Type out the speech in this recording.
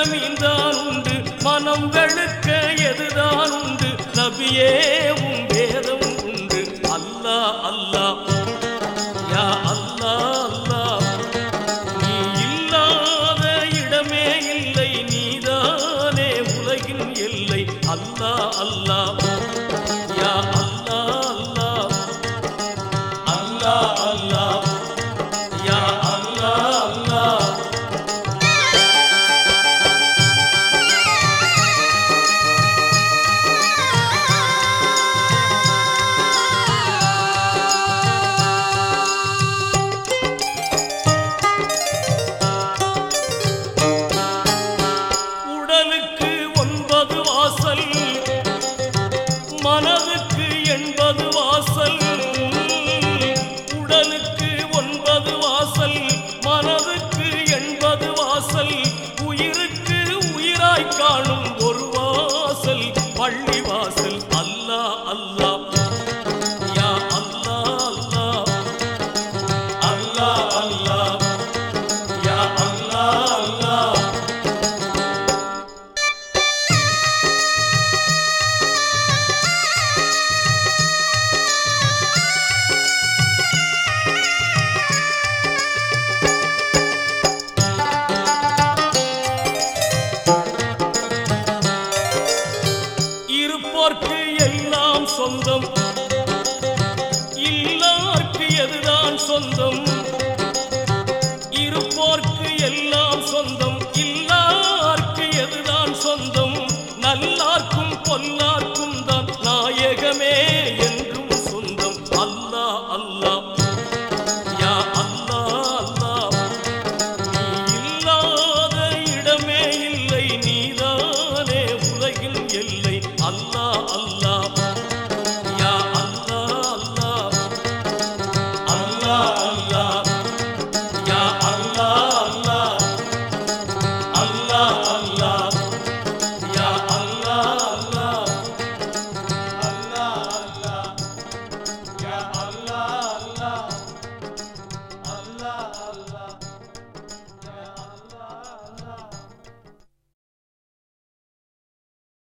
மீன்தான் உண்டு, மனம் வெளுக்க எதுதான் உண்டு, நபியே உம் வேதம் உண்டு. அல்லாஹ் அல்லாஹ் யா அல்லாஹ் அல்லாஹ், நீ இல்லாத இடமே இல்லை, நீதானே உலகின் எல்லை. அல்லாஹ் அல்லாஹ் யா அல்லாஹ் அல்லாஹ், அல்லாஹ் அல்லாஹ் யா அல்லாஹ் அல்லாஹ். உடலுக்கு 9 வாசல், மனதுக்கு 80 வாசல். உடலுக்கு 9 வாசல், மனதுக்கு 80 வாசல். உயிருக்கு உயிராய் காணும் ஒரு வாசல், பள்ளி வாசல். அல்லாஹ் அல்லாஹ் யா அல்லாஹ் அல்லாஹ், அல்லாஹ் அல்லாஹ் யா அல்லாஹ் அல்லாஹ். இருப்போர்க்கு எல்லாம் சொந்தம்,